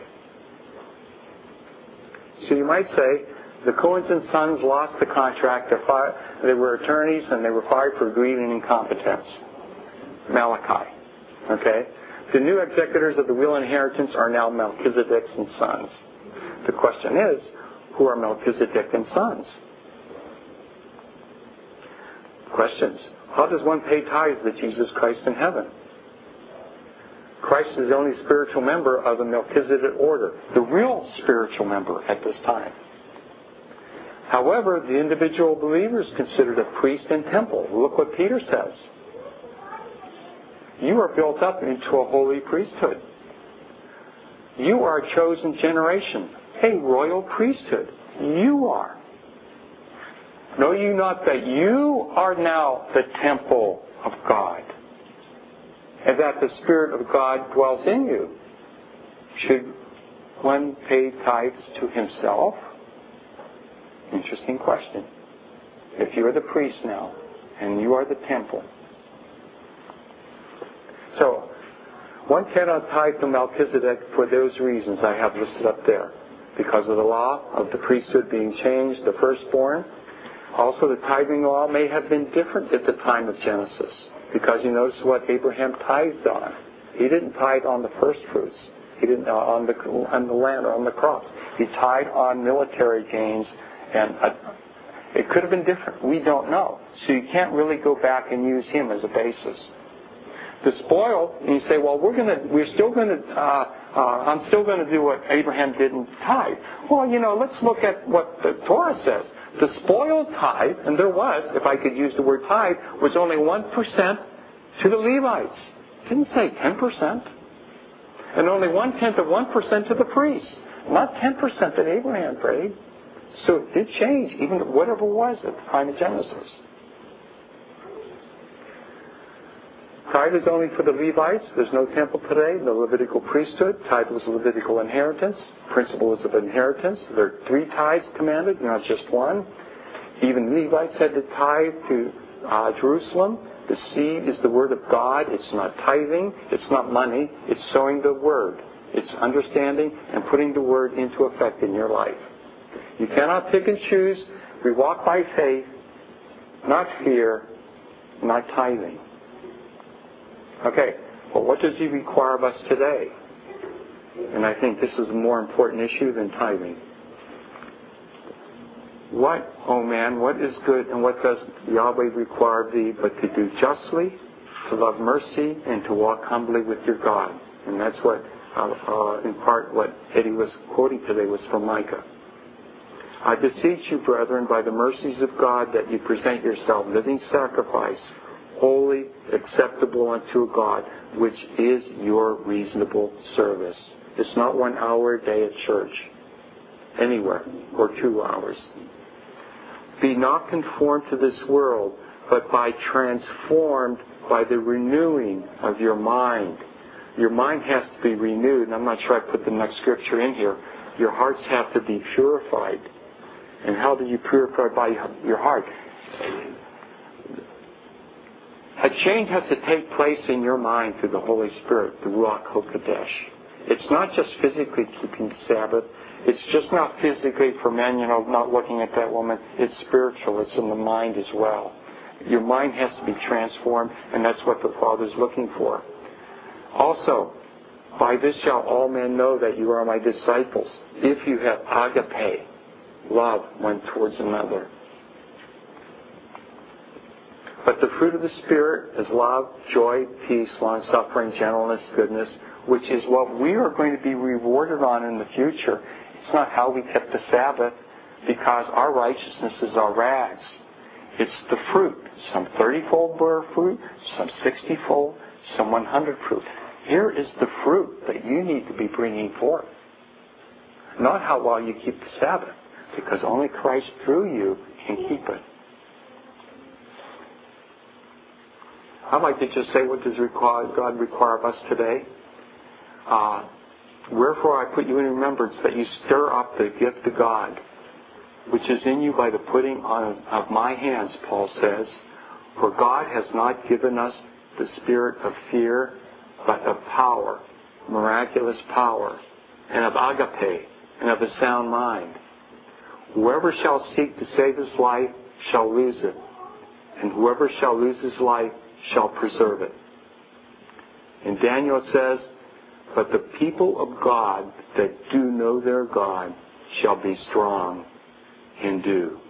So you might say, the Cohens and Sons lost the contract. They were attorneys and they were fired for greed and incompetence. Malachi. Okay? The new executors of the will inheritance are now Melchizedek's and Sons. The question is, who are Melchizedek and Sons? Questions. How does one pay tithes to Jesus Christ in heaven? Christ is the only spiritual member of the Melchizedek order, the real spiritual member at this time. However, the individual believer is considered a priest and temple. Look what Peter says. You are built up into a holy priesthood. You are a chosen generation, a royal priesthood. You are. Know you not that you are now the temple of God, and that the Spirit of God dwells in you? Should one pay tithes to himself? Interesting question. If you are the priest now, and you are the temple. So, one cannot tithe to Melchizedek for those reasons I have listed up there. Because of the law of the priesthood being changed, the firstborn. Also, the tithing law may have been different at the time of Genesis. Because you notice what Abraham tithed on. He didn't tithe on the first fruits. He didn't on the land or on the crops. He tithed on military gains, and it could have been different. We don't know. So you can't really go back and use him as a basis. The spoil, and you say, well, I'm still going to do what Abraham didn't tithe. Well, let's look at what the Torah says. The spoil tithe, and there was, if I could use the word tithe, was only 1% to the Levites. It didn't say 10%. And only 0.1% to the priests. Not 10% that Abraham paid. So it did change, even whatever it was at the time of Genesis. tithe is only for the Levites. There's no temple today, no Levitical priesthood. Tithe was a Levitical inheritance. Principles of inheritance. There are 3 tithes commanded, not just one. Even Levites had to tithe to Jerusalem. The seed is the word of God. It's not tithing. It's not money. It's sowing the word. It's understanding and putting the word into effect in your life. You cannot pick and choose. We walk by faith, not fear, not tithing. Okay, well, what does he require of us today? And I think this is a more important issue than tithing. What, oh man, what is good and what does Yahweh require of thee but to do justly, to love mercy, and to walk humbly with your God? And that's what, in part, what Eddie was quoting today was from Micah. I beseech you, brethren, by the mercies of God, that you present yourself living sacrifice, holy, acceptable unto God, which is your reasonable service. It's not 1 hour a day at church, anywhere, or 2 hours. Be not conformed to this world, but by transformed by the renewing of your mind. Your mind has to be renewed, and I'm not sure I put the next scripture in here. Your hearts have to be purified. And how do you purify by your heart? A change has to take place in your mind through the Holy Spirit, the Ruach HaKodesh. It's not just physically keeping the Sabbath. It's just not physically for men, not looking at that woman. It's spiritual. It's in the mind as well. Your mind has to be transformed, and that's what the Father's looking for. Also, by this shall all men know that you are my disciples, if you have agape, love one towards another. But the fruit of the Spirit is love, joy, peace, long-suffering, gentleness, goodness, which is what we are going to be rewarded on in the future. It's not how we kept the Sabbath, because our righteousness is our rags. It's the fruit. Some 30-fold bear fruit, some 60-fold, some 100-fold. Here is the fruit that you need to be bringing forth. Not how well you keep the Sabbath, because only Christ through you can keep it. I'd like to just say, what does God require of us today? Wherefore I put you in remembrance that you stir up the gift of God, which is in you by the putting on of my hands, Paul says. For God has not given us the spirit of fear, but of power, miraculous power, and of agape, and of a sound mind. Whoever shall seek to save his life shall lose it, and whoever shall lose his life shall preserve it. In Daniel it says, but the people of God that do know their God shall be strong and do.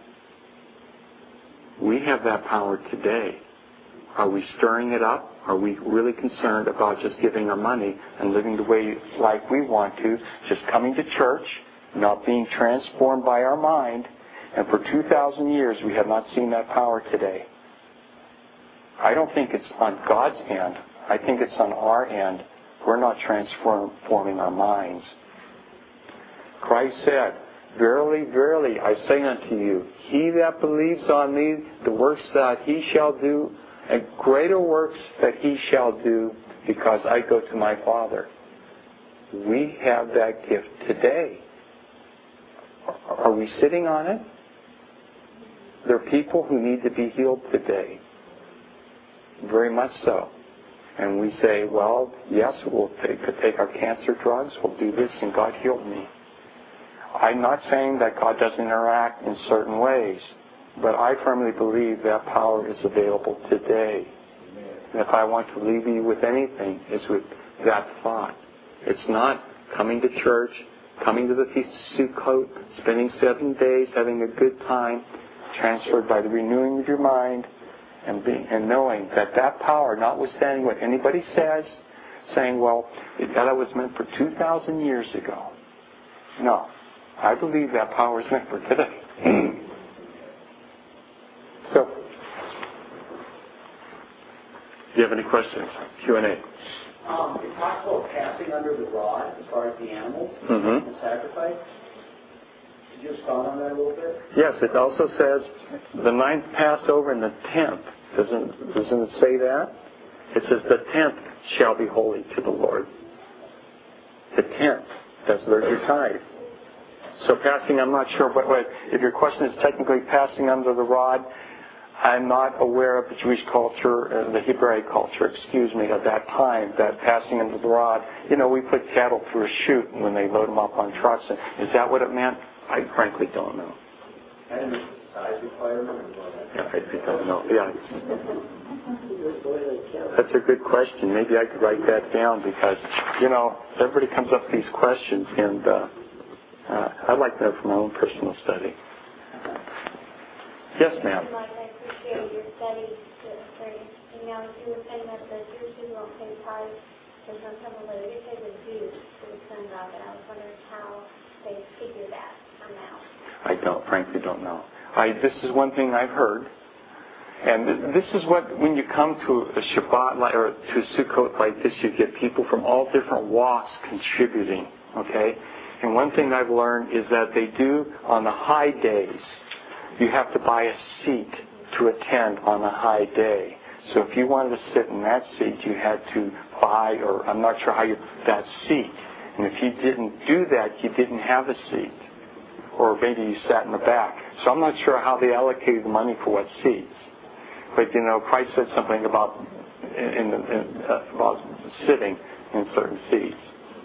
We have that power today. Are we stirring it up? Are we really concerned about just giving our money and living the way like we want to, just coming to church, not being transformed by our mind? And for 2,000 years we have not seen that power today. I don't think it's on God's end. I think it's on our end. We're not transforming our minds. Christ said, verily, verily, I say unto you, he that believes on me, the works that he shall do, and greater works that he shall do, because I go to my Father. We have that gift today. Are we sitting on it? There are people who need to be healed today. Very much so. And we say, well, yes, we'll take our cancer drugs, we'll do this, and God healed me. I'm not saying that God doesn't interact in certain ways, but I firmly believe that power is available today. And if I want to leave you with anything, it's with that thought. It's not coming to church, coming to the Feast of Sukkot, spending 7 days, having a good time, transferred by the renewing of your mind, and knowing that power, notwithstanding what anybody says, saying, well, that was meant for 2,000 years ago. No. I believe that power is meant for today. So, do you have any questions? Q&A. It talks about passing under the rod as far as the animals Mm-hmm. and sacrifice. Could you expound on that a little bit? Yes, it also says the 9th Passover and the 10th. Doesn't it say that? It says the 10th shall be holy to the Lord. The 10th. There's your tithe. So passing, I'm not sure, but if your question is technically passing under the rod, I'm not aware of the Jewish culture, the Hebraic culture, at that time, that passing under the rod, we put cattle through a chute when they load them up on trucks. Is that what it meant? I frankly don't know. And size requirement? I don't know. Yeah. That's a good question. Maybe I could write that down because, everybody comes up with these questions, and I'd like to know from my own personal study. Yes, ma'am. Your study, you were saying that the Jews who don't pay tithes, there's no trouble with it. If they would do to the synagogue, and I was wondering how they figure that amount. I frankly don't know. This is one thing I've heard, and this is what, when you come to a Shabbat or to a Sukkot like this, you get people from all different walks contributing, okay? And one thing I've learned is that they do, on the high days, you have to buy a seat to attend on a high day. So if you wanted to sit in that seat, you had to buy, or I'm not sure how that seat. And if you didn't do that, you didn't have a seat. Or maybe you sat in the back. So I'm not sure how they allocated the money for what seats. But, Christ said something about about sitting in certain seats.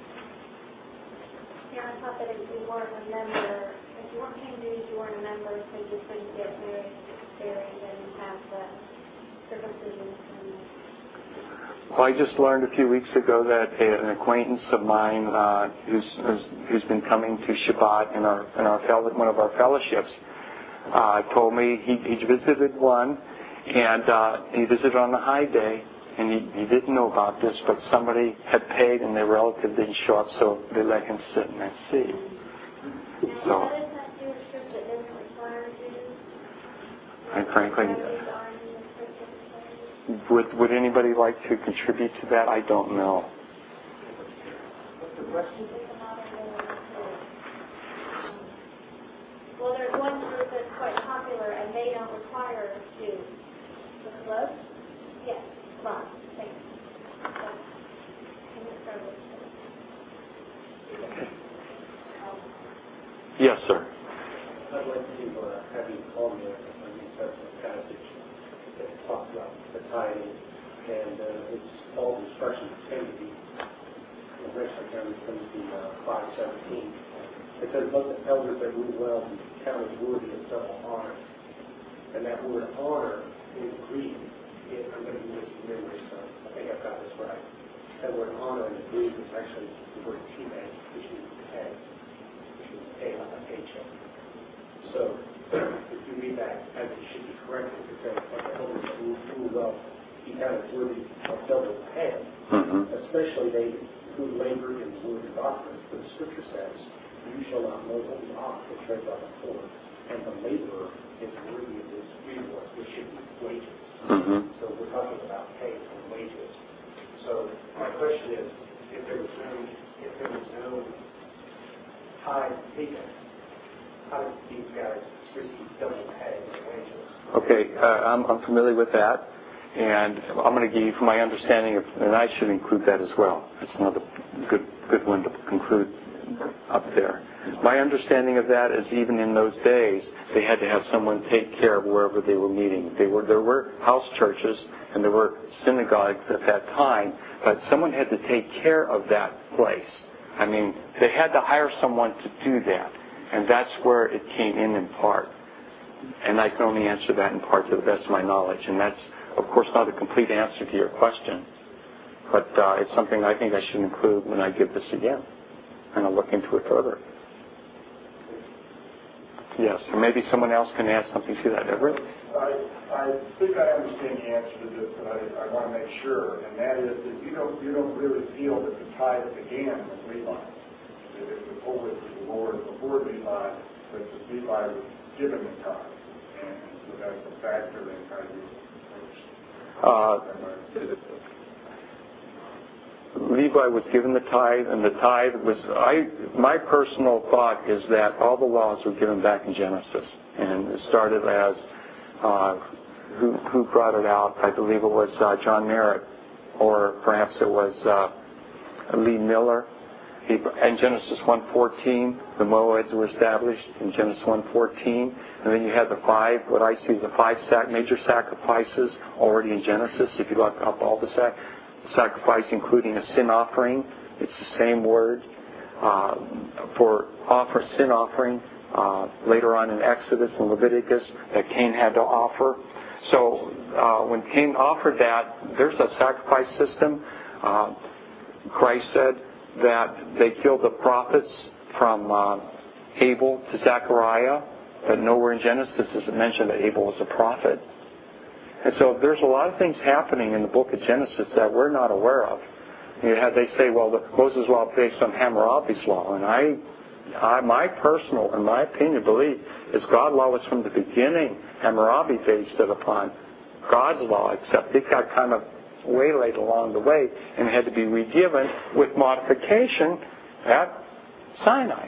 Yeah, I thought that if you weren't a member, if you weren't paying dues, you weren't a member, so you couldn't get buried and have the circumcision. Well, I just learned a few weeks ago that an acquaintance of mine who's been coming to Shabbat in one of our fellowships told me he visited one, and he visited on the high day, and he didn't know about this, but somebody had paid and their relative didn't show up, so they let him sit in that seat. So, What is that Jewish church that doesn't require dues? and frankly, would anybody like to contribute to that? I don't know. Well, there's one group that's quite popular, and they don't require dues. The club? Yes, club. Thanks. Yes, sir. I'd like to have you call me a New Testament passage that talks about the tithing, and it's all instructions tend to be, eventually comes to 5:17. It says, "Let the elders that rule well be counted worthy of double honor." And that word honor in Greek, I'm going to use it from memory, so I think I've got this right. That word honor in the Greek is actually the word timeh, which means pay, which means pay like a paycheck. So if you read that as it should be corrected, it says, "Let the elders that rule well be counted worthy of double pay," especially they who labor in the word and doctrine. For the Scripture says, "You shall not mow the ox that treads on the floor, and the laborer is worthy of his reward," which should be wages. So we're talking about pay and wages. So my question is, if there was no tithe taken, how did these guys receive double pay and wages? Okay, I'm familiar with that, and I'm going to give you from my understanding of, and I should include that as well. That's another good one to conclude up there. My understanding of that is even in those days, they had to have someone take care of wherever they were meeting. There were house churches and there were synagogues at that time, but someone had to take care of that place. I mean, they had to hire someone to do that, and that's where it came in part. And I can only answer that in part to the best of my knowledge, and that's, of course, not a complete answer to your question, but it's something I think I should include when I give this again, and I'll look into it further. Yes, or maybe someone else can add something to that. Everett? I think I understand the answer to this, but I want to make sure, and that is that you don't really feel that the tithe began with Levi. That it was always the Lord before Levi, but Levi was given the tithe, and so that's a factor in how you approach. Levi was given the tithe, and the tithe was, my personal thought is that all the laws were given back in Genesis, and it started as, who brought it out? I believe it was John Merritt, or perhaps it was Lee Miller. In Genesis 1:14, the Moabites were established in Genesis 1:14, and then you have the five, what I see as the five major sacrifices already in Genesis. If you look up all the sacrifice, including a sin offering, it's the same word for sin offering. Later on in Exodus and Leviticus, that Cain had to offer. So when Cain offered that, there's a sacrifice system. Christ said that they killed the prophets from Abel to Zechariah, but nowhere in Genesis does it mention that Abel was a prophet. And so there's a lot of things happening in the book of Genesis that we're not aware of. They say, well, the Moses law based on Hammurabi's law, and my personal, in my opinion, belief is God's law was from the beginning. Hammurabi based it upon God's law, except it got kind of waylaid along the way and had to be regiven with modification at Sinai.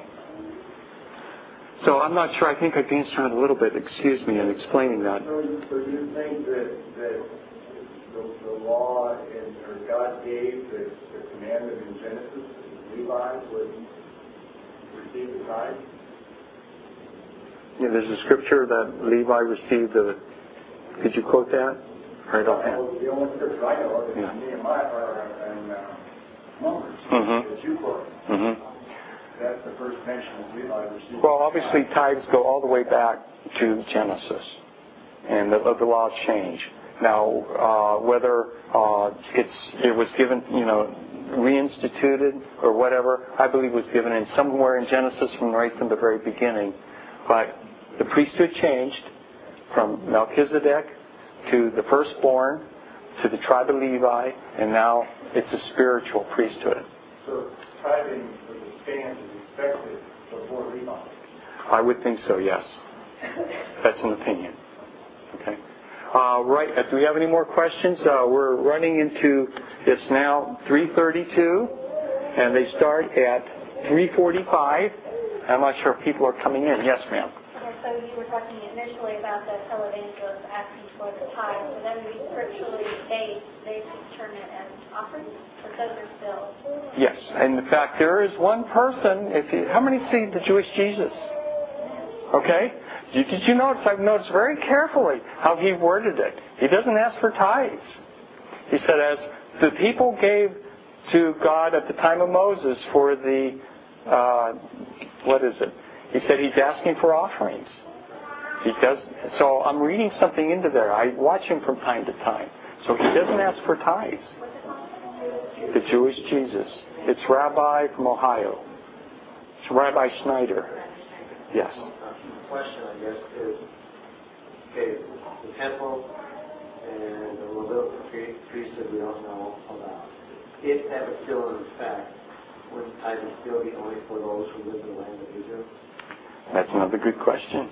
So I'm not sure. I think I've answered it a little bit, excuse me, in explaining that. So you think that the law or God gave the commandment in Genesis, Levi would receive the tithe? Yeah, there's a scripture that Levi received the... Could you quote that? Right offhand. Well, the only scripture I know is Nehemiah and Numbers that you quote. That's the first mention of Levi received. Well, obviously tithes go all the way back to Genesis, and the laws change. Now, whether it was given, reinstituted or whatever, I believe was given in somewhere in Genesis right from the very beginning. But the priesthood changed from Melchizedek to the firstborn to the tribe of Levi, and now it's a spiritual priesthood. So tithing was a stand is expected before Levi? I would think so, yes. That's an opinion. Okay. Right. Do we have any more questions? We're running into, it's now 3:32, and they start at 3:45. I'm not sure if people are coming in. Yes, ma'am. So you were talking initially about the televangelist asking for the tithe, so that would be scripturally they determine it as offerings, but those are still... Yes, and in fact, there is one person, how many see the Jewish Jesus? Okay? Did you notice? I've noticed very carefully how he worded it. He doesn't ask for tithes. He said, as the people gave to God at the time of Moses for the, He said he's asking for offerings. He does. So I'm reading something into there. I watch him from time to time. So he doesn't ask for tithes. The Jewish Jesus. It's Rabbi from Ohio. It's Rabbi Schneider. Yes. The question, I guess, is, the temple and the Levitical priesthood we don't know about. If that was still in effect, wouldn't tithing still be only for those who live in the land of Israel? That's another good question.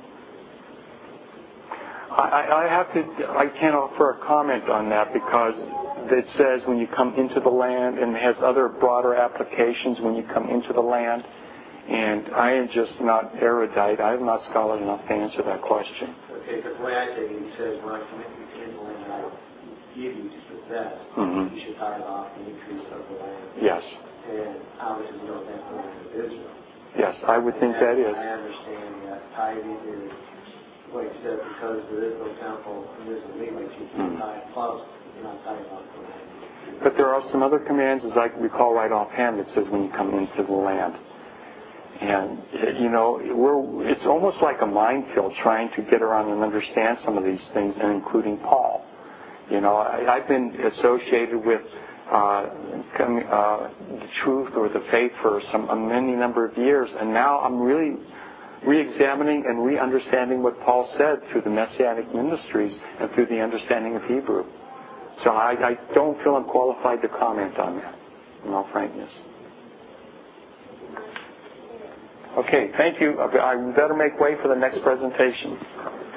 I can't offer a comment on that because it says when you come into the land, and it has other broader applications when you come into the land. And I am just not erudite. I am not scholarly enough to answer that question. Okay, because the way I take it, he says, when I come into the land I give you to possess, you should tithe off the increase of the land. Yes. And obviously we know that's the land of Israel. Yes, I would think that is. I understand that tithing is, like you said, because there is no temple and there's a Levite, you can tithe plus you're not tithing off the land. But there are some other commands, as I recall right offhand, that says when you come into the land. And, it's almost like a minefield trying to get around and understand some of these things, and including Paul. I've been associated with the truth or the faith for a many number of years, and now I'm really re-examining and re-understanding what Paul said through the Messianic ministries and through the understanding of Hebrew. So I don't feel I'm qualified to comment on that, in all frankness. Okay, thank you. I better make way for the next presentation.